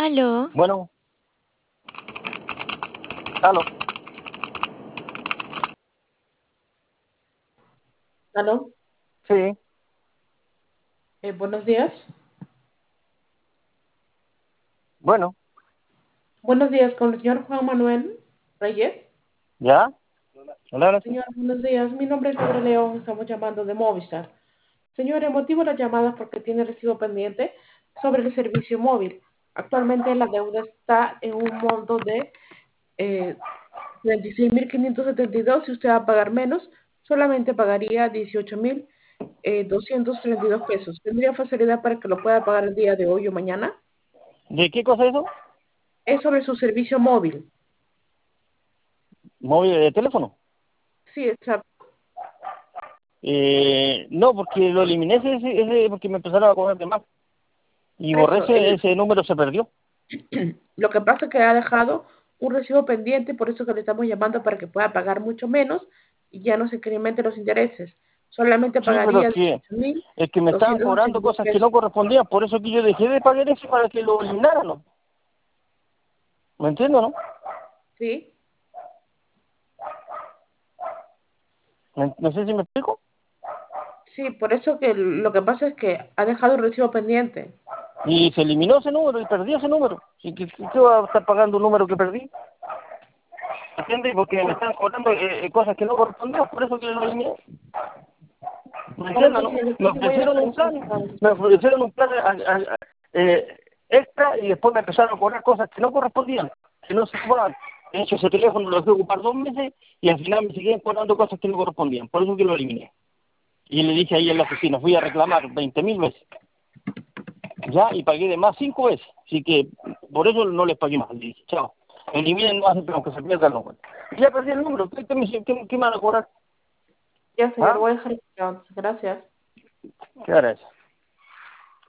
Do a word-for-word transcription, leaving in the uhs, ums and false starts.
Aló. Bueno, aló. Aló, Sí, eh, buenos días. bueno, Buenos días con el señor Juan Manuel Reyes. ¿ya? Hola, hola, sí. Señor, buenos días. Mi nombre es Laura León. Estamos llamando de Movistar. Señor, el motivo de la llamada es porque tiene recibo pendiente sobre el servicio móvil. Actualmente la deuda está en un monto de eh, treinta y seis mil quinientos setenta y dos. Si usted va a pagar menos, solamente pagaría dieciocho mil doscientos treinta y dos pesos. ¿Tendría facilidad para que lo pueda pagar el día de hoy o mañana? ¿De qué cosa es eso? Es sobre su servicio móvil. ¿Móvil de teléfono? Sí, exacto. Eh, no, porque lo eliminé ese, ese, ese porque me empezaron a cobrar de más. Y Por borré eso, ese, el- ese número, se perdió. lo que pasa es que ha dejado un recibo pendiente, por eso que le estamos llamando para que pueda pagar mucho menos y ya no se incrementen los intereses. Solamente Sí, pero es pagaría que, dieciocho mil es que me estaban doscientos ochenta cobrando y dos cosas que no pesos. correspondían, por eso que yo dejé de pagar eso para que lo eliminaran, ¿no? ¿Me entiendo, no? ¿Sí? ¿Me- No sé si me explico. Sí, por eso que lo que pasa es que ha dejado un recibo pendiente. Y se eliminó ese número y perdí ese número. ¿Y qué, qué qué va a estar pagando un número que perdí? ¿Entiendes? Porque me están cobrando eh, eh, cosas que no correspondían, por eso que lo eliminé. ¿Me Bueno, entiendes, no? entonces Me yo voy a ofrecieron hacer un eso. plan, me ofrecieron un plan a- a- a- eh, extra y después me empezaron a cobrar cosas que no correspondían, que no se cobraban. De hecho, ese teléfono lo dejé ocupar dos meses y al final me siguen cobrando cosas que no correspondían, por eso que lo eliminé. Y le dije ahí en la oficina, fui a reclamar veinte mil veces, ya, y pagué de más cinco veces, así que por eso no les pagué más. Le dije, chao, eliminen más, aunque se pierda el número. Y ya perdí el número, ¿qué, qué, me- qué- qué me van a cobrar? Ya, señor, ¿Ah? voy a dejar. Gracias. ¿Qué hará eso?